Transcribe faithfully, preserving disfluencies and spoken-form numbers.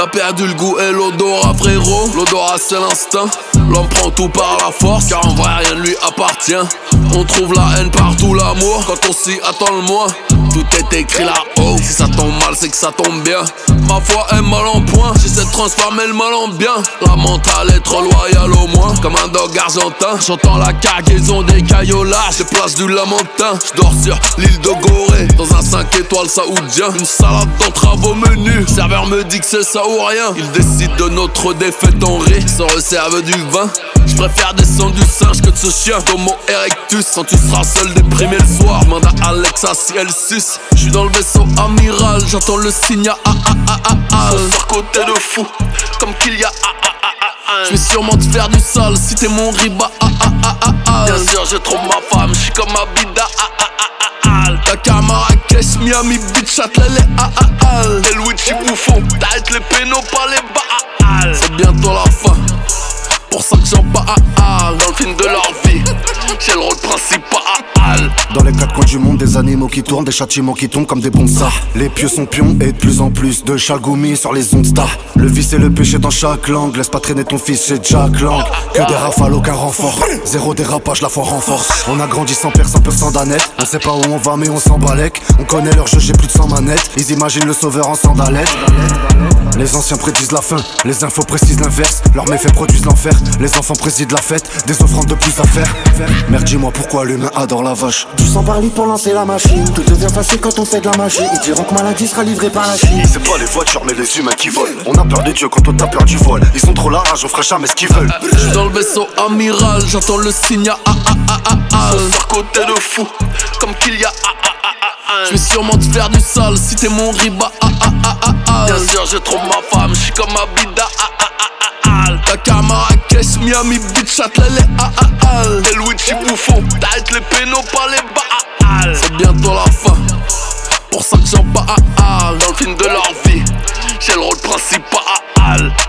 a perdu le goût et l'odorat, frérot. L'odorat c'est l'instinct, l'homme prend tout par la force, car en vrai rien ne lui appartient. On trouve la haine partout, l'amour, quand on s'y attend le moins. Tout est écrit là-haut, si ça tombe mal c'est que ça tombe bien. Ma foi est mal en point, j'essaie de transformer le mal en bien. La mentale est trop loyale au moins, comme un dog argentin. J'entends la cargaison des caillolas, des places du Lamentin. J'dors sur l'île de Gorée, dans un cinq étoiles saoudien. Une salade d'entrave au menu, le serveur me dit que c'est ça ou rien. Il décide de notre défaite en rit, se resserve du vin. J'préfère descendre du singe que de ce chien d'Homo erectus. Quand tu seras seul déprimé le soir, demande à Alexa si elle suce. J'suis dans le vaisseau amiral, j'entends le signe à ah ah ah ah ah. Sur côté de fou, comme qu'il y a ah ah ah ah ah. J'vais sûrement te faire du sale si t'es mon riba ah ah ah ah ah. Bien sûr je trouve ma femme, j'suis comme Abida ah ah ah ah ah. Dakar, Marrakech, Miami Beach, Châtelet ah ah ah. Et Luigi Bouffon, t'arrêtes les pénaux par les bas ah ah. C'est bientôt la fin, pour ça que j'en bats ah ah. Dans le film de leur vie, j'ai le rôle principal. Dans les quatre coins du monde, des animaux qui tournent, des châtiments qui tombent comme des bonsas. Les pieux sont pions et de plus en plus de chalgoumi sur les ondes star. Le vice et le péché dans chaque langue, laisse pas traîner ton fils chez Jack Lang. Que des rafales, aucun renfort, zéro dérapage, la foi renforce. On a grandi sans père, sans peur, sans danette. On sait pas où on va mais on s'en balèque. On connaît leur jeu, j'ai plus de cent manettes. Ils imaginent le sauveur en sandalette. Les anciens prédisent la fin, les infos précisent l'inverse. Leurs méfaits produisent l'enfer, les enfants président la fête. Des offrandes de plus à faire. Merde, dis-moi pourquoi l'humain adore la vache. Du sang par litre pour lancer la machine. Tout devient facile quand on fait de la magie. Ils diront que maladie sera livrée par la Chine. C'est pas les voitures mais les humains qui volent. On a peur des dieux quand on a peur du vol. Ils sont trop la rage, on fera jamais ce qu'ils veulent. J'suis dans le vaisseau amiral, j'entends le signe ah ah ah ah ah. Sur côté de fou, comme qu'il y a ah ah ah ah ah. J'vais sûrement te faire du sale si t'es mon riba ah ah ah ah ah. Bien sûr je trouve ma femme, j'suis comme Abida ah ah ah ah ah. Dakar, Marrakech, Miami Beach, Châtelet ah ah ah. Et Luigi Bouffon, t'arrêtes les pénaux par les bas ah ah. C'est bientôt la fin, pour ça que j'en bats ah ah. Dans le film de leur vie, j'ai le rôle principal.